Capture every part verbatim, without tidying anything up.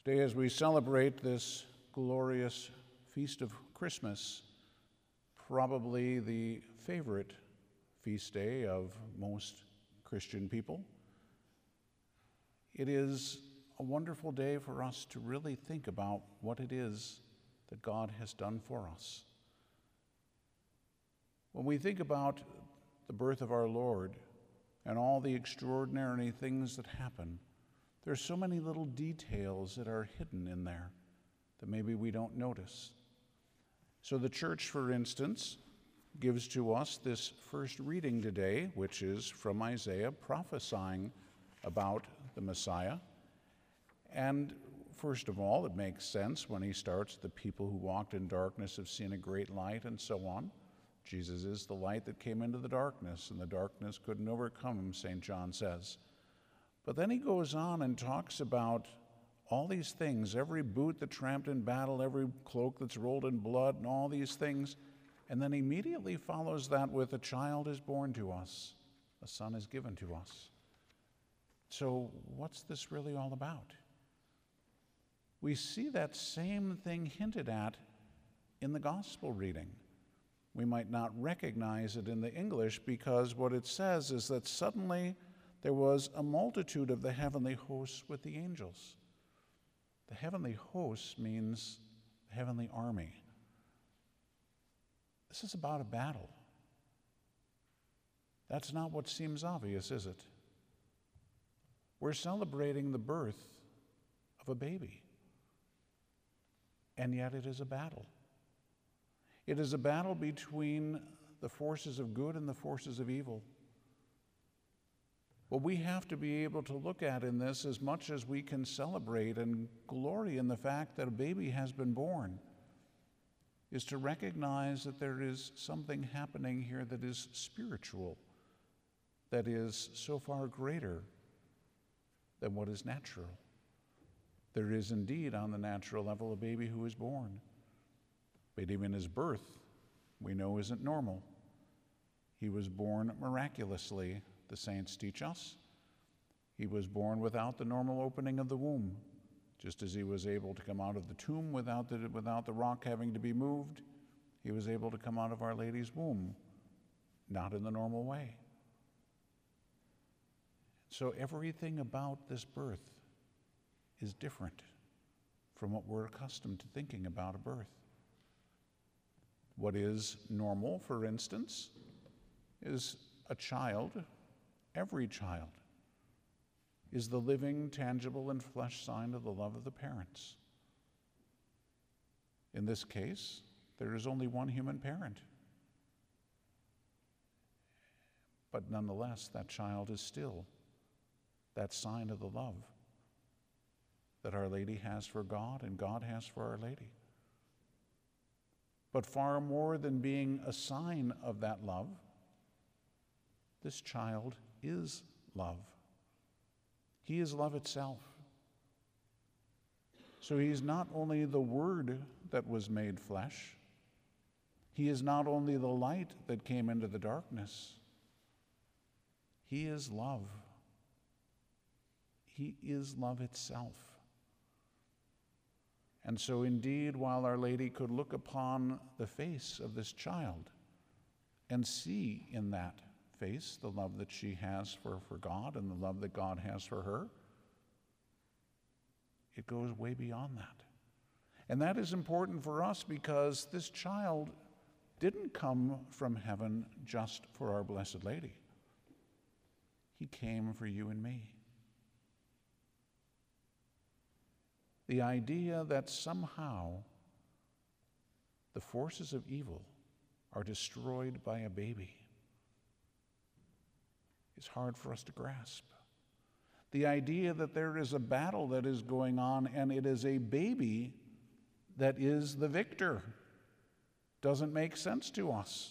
Today, as we celebrate this glorious feast of Christmas, probably the favorite feast day of most Christian people, it is a wonderful day for us to really think about what it is that God has done for us. When we think about the birth of our Lord and all the extraordinary things that happen, there's so many little details that are hidden in there that maybe we don't notice. So the church, for instance, gives to us this first reading today, which is from Isaiah prophesying about the Messiah. And first of all, it makes sense when he starts, the people who walked in darkness have seen a great light, and so on. Jesus is the light that came into the darkness, and the darkness couldn't overcome him, Saint John says. But then he goes on and talks about all these things, every boot that tramped in battle, every cloak that's rolled in blood, and all these things. And then immediately follows that with, a child is born to us, a son is given to us. So what's this really all about? We see that same thing hinted at in the gospel reading. We might not recognize it in the English because what it says is that suddenly there was a multitude of the heavenly hosts with the angels. The heavenly hosts means the heavenly army. This is about a battle. That's not what seems obvious, is it? We're celebrating the birth of a baby, and yet it is a battle. It is a battle between the forces of good and the forces of evil. What we have to be able to look at in this, as much as we can celebrate and glory in the fact that a baby has been born, is to recognize that there is something happening here that is spiritual, that is so far greater than what is natural. There is indeed, on the natural level, a baby who is born. But even his birth, we know, isn't normal. He was born miraculously, the saints teach us. He was born without the normal opening of the womb. Just as he was able to come out of the tomb without the, without the rock having to be moved, he was able to come out of Our Lady's womb, not in the normal way. So everything about this birth is different from what we're accustomed to thinking about a birth. What is normal, for instance, is a child, every child, is the living, tangible, and flesh sign of the love of the parents. In this case, there is only one human parent. But nonetheless, that child is still that sign of the love that Our Lady has for God and God has for Our Lady. But far more than being a sign of that love, this child is love. He is love itself. So he's not only the Word that was made flesh, he is not only the light that came into the darkness, he is love. He is love itself. And so indeed, while Our Lady could look upon the face of this child and see in that face the love that she has for, for God and the love that God has for her, it goes way beyond that. And that is important for us because this child didn't come from heaven just for our Blessed Lady. He came for you and me. The idea that somehow the forces of evil are destroyed by a baby is hard for us to grasp. The idea that there is a battle that is going on and it is a baby that is the victor doesn't make sense to us.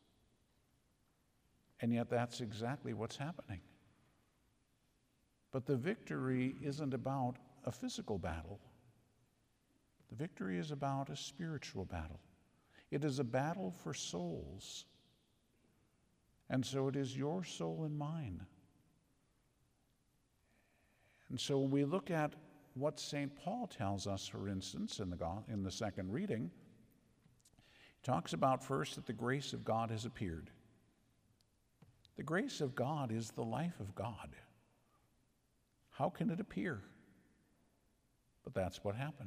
And yet that's exactly what's happening. But the victory isn't about a physical battle. The victory is about a spiritual battle. It is a battle for souls. And so it is your soul and mine. And so when we look at what Saint Paul tells us, for instance, in the, in the second reading. He talks about first that the grace of God has appeared. The grace of God is the life of God. How can it appear? But that's what happened.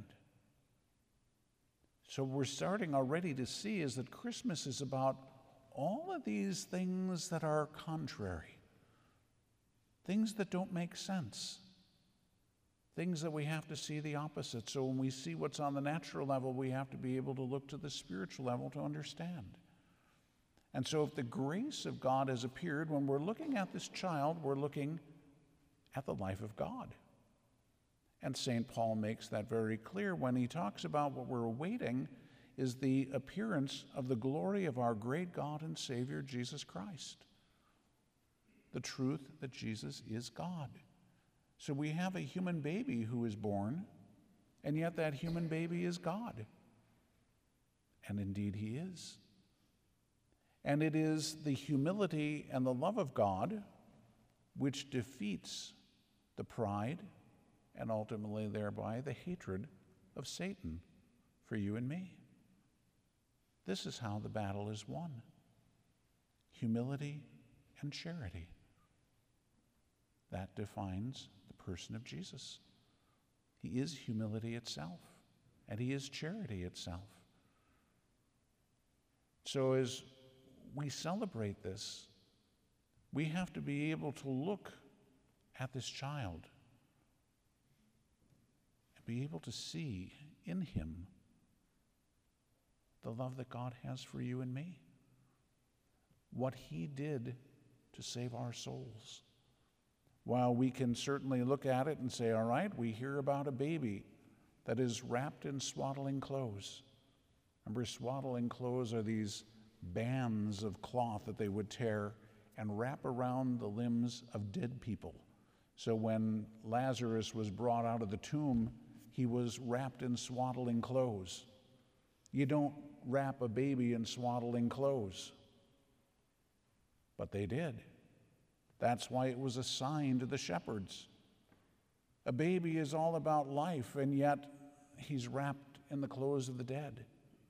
So we're starting already to see is that Christmas is about all of these things that are contrary, things that don't make sense, things that we have to see the opposite. So when we see what's on the natural level, we have to be able to look to the spiritual level to understand. And so if the grace of God has appeared, when we're looking at this child, we're looking at the life of God. And Saint Paul makes that very clear when he talks about what we're awaiting is the appearance of the glory of our great God and Savior, Jesus Christ. The truth that Jesus is God. So we have a human baby who is born, and yet that human baby is God. And indeed he is. And it is the humility and the love of God which defeats the pride and ultimately thereby the hatred of Satan for you and me. This is how the battle is won. Humility and charity. That defines the person of Jesus. He is humility itself, and he is charity itself. So as we celebrate this, we have to be able to look at this child and be able to see in him the love that God has for you and me, what he did to save our souls. While we can certainly look at it and say, all right, we hear about a baby that is wrapped in swaddling clothes. Remember, swaddling clothes are these bands of cloth that they would tear and wrap around the limbs of dead people. So when Lazarus was brought out of the tomb, he was wrapped in swaddling clothes. You don't wrap a baby in swaddling clothes, but they did. That's why it was a sign to the shepherds. A baby is all about life, and yet he's wrapped in the clothes of the dead.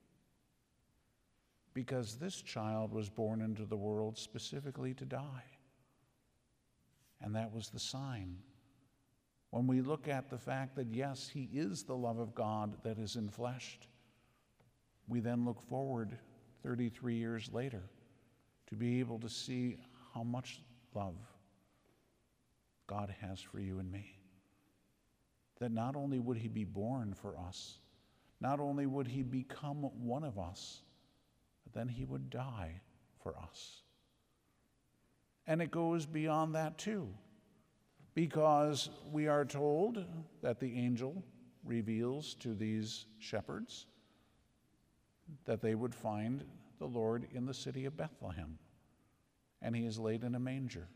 Because this child was born into the world specifically to die. And that was the sign. When we look at the fact that, yes, he is the love of God that is enfleshed, we then look forward thirty-three years later to be able to see how much love God has for you and me. That not only would he be born for us, not only would he become one of us, but then he would die for us. And it goes beyond that too, because we are told that the angel reveals to these shepherds that they would find the Lord in the city of Bethlehem, and he is laid in a manger.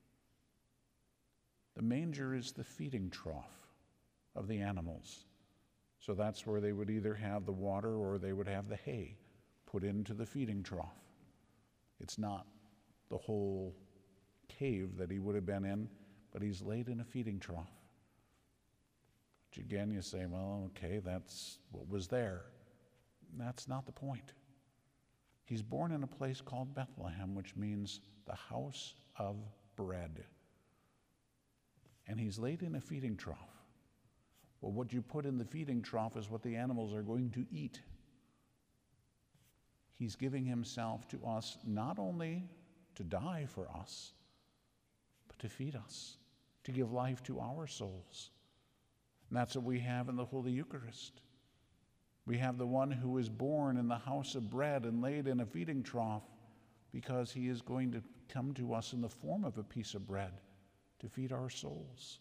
The manger is the feeding trough of the animals. So that's where they would either have the water or they would have the hay put into the feeding trough. It's not the whole cave that he would have been in, but he's laid in a feeding trough. Which again, you say, well, okay, that's what was there. That's not the point. He's born in a place called Bethlehem, which means the house of bread. And he's laid in a feeding trough. Well, what you put in the feeding trough is what the animals are going to eat. He's giving himself to us not only to die for us, but to feed us, to give life to our souls. And that's what we have in the Holy Eucharist. We have the one who is born in the house of bread and laid in a feeding trough because he is going to come to us in the form of a piece of bread to feed our souls.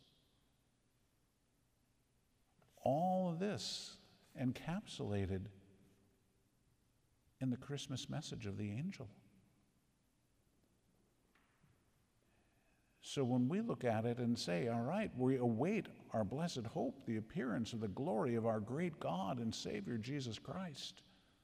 All of this encapsulated in the Christmas message of the angel. So when we look at it and say, all right, we await our blessed hope, the appearance of the glory of our great God and Savior, Jesus Christ,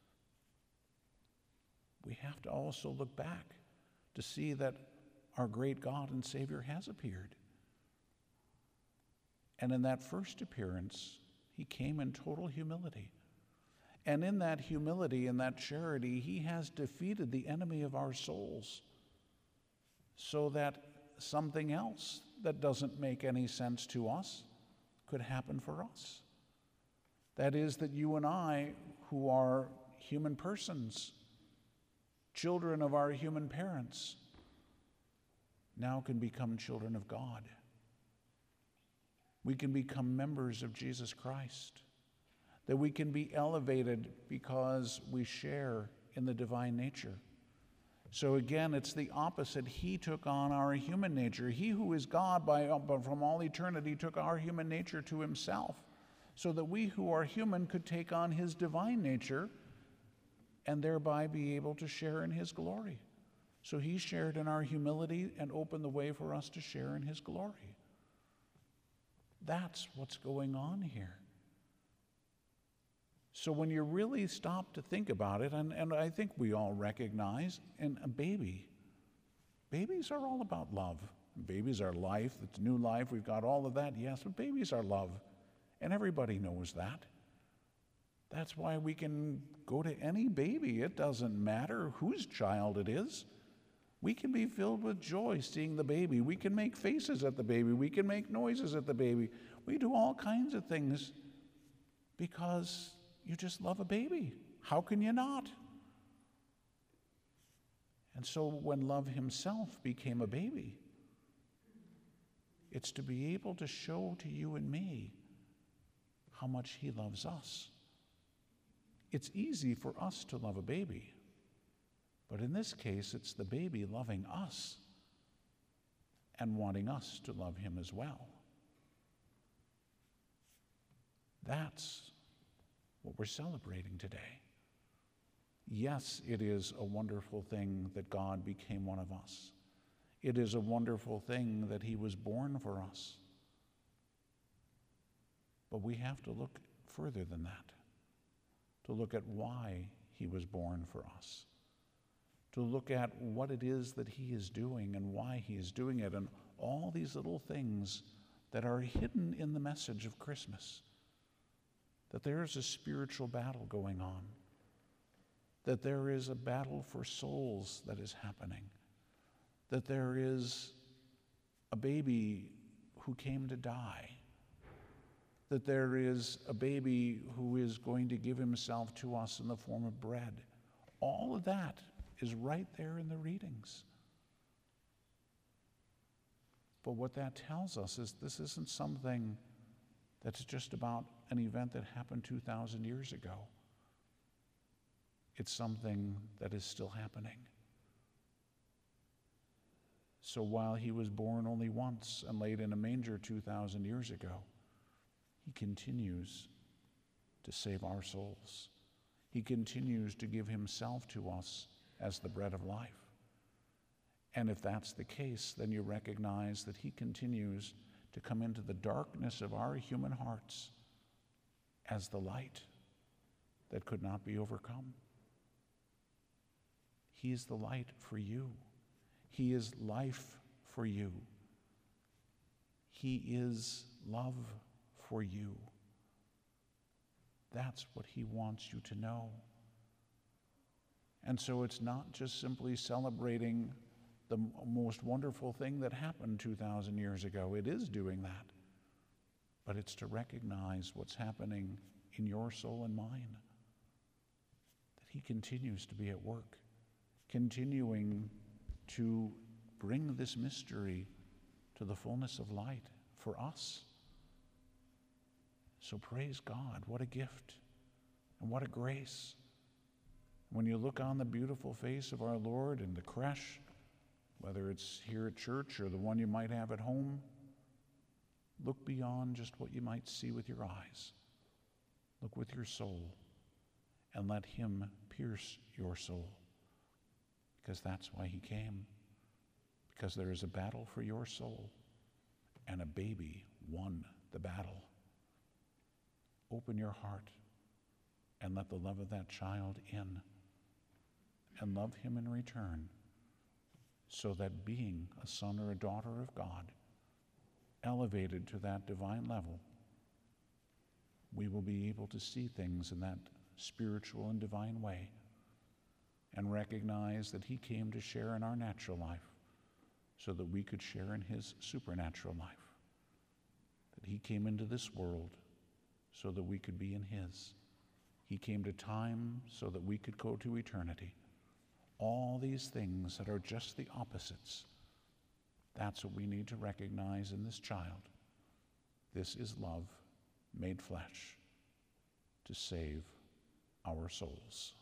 we have to also look back to see that our great God and Savior has appeared. And in that first appearance, he came in total humility. And in that humility and that charity, he has defeated the enemy of our souls so that something else that doesn't make any sense to us could happen for us. That is, that you and I, who are human persons, children of our human parents, now can become children of God. We can become members of Jesus Christ. That we can be elevated because we share in the divine nature. So again, it's the opposite. He took on our human nature. He who is God by, from all eternity took our human nature to himself, so that we who are human could take on his divine nature and thereby be able to share in his glory. So he shared in our humility and opened the way for us to share in his glory. That's what's going on here. So when you really stop to think about it, and, and I think we all recognize, in a baby, babies are all about love. Babies are life, it's new life, we've got all of that, yes, but babies are love. And everybody knows that. That's why we can go to any baby. It doesn't matter whose child it is. We can be filled with joy seeing the baby. We can make faces at the baby. We can make noises at the baby. We do all kinds of things because you just love a baby. How can you not? And so when love himself became a baby, it's to be able to show to you and me how much he loves us. It's easy for us to love a baby, but in this case, it's the baby loving us and wanting us to love him as well. That's what we're celebrating today. Yes, it is a wonderful thing that God became one of us. It is a wonderful thing that he was born for us. But we have to look further than that, to look at why he was born for us, to look at what it is that he is doing and why he is doing it, and all these little things that are hidden in the message of Christmas. That there is a spiritual battle going on, that there is a battle for souls that is happening, that there is a baby who came to die, that there is a baby who is going to give himself to us in the form of bread. All of that is right there in the readings. But what that tells us is this isn't something that's just about an event that happened two thousand years ago. It's something that is still happening. So while he was born only once and laid in a manger two thousand years ago, he continues to save our souls. He continues to give himself to us as the bread of life. And if that's the case, then you recognize that he continues to come into the darkness of our human hearts as the light that could not be overcome. He is the light for you. He is life for you. He is love for you. That's what he wants you to know. And so it's not just simply celebrating the m- most wonderful thing that happened two thousand years ago. It is doing that. But it's to recognize what's happening in your soul and mine. That he continues to be at work, continuing to bring this mystery to the fullness of light for us. So praise God, what a gift and what a grace. When you look on the beautiful face of our Lord in the creche, whether it's here at church or the one you might have at home, look beyond just what you might see with your eyes. Look with your soul and let him pierce your soul, because that's why he came, because there is a battle for your soul, and a baby won the battle. Open your heart and let the love of that child in, and love him in return, so that being a son or a daughter of God, elevated to that divine level, we will be able to see things in that spiritual and divine way and recognize that he came to share in our natural life so that we could share in his supernatural life, that he came into this world so that we could be in his. He came to time so that we could go to eternity. All these things that are just the opposites, that's what we need to recognize in this child. This is love made flesh to save our souls.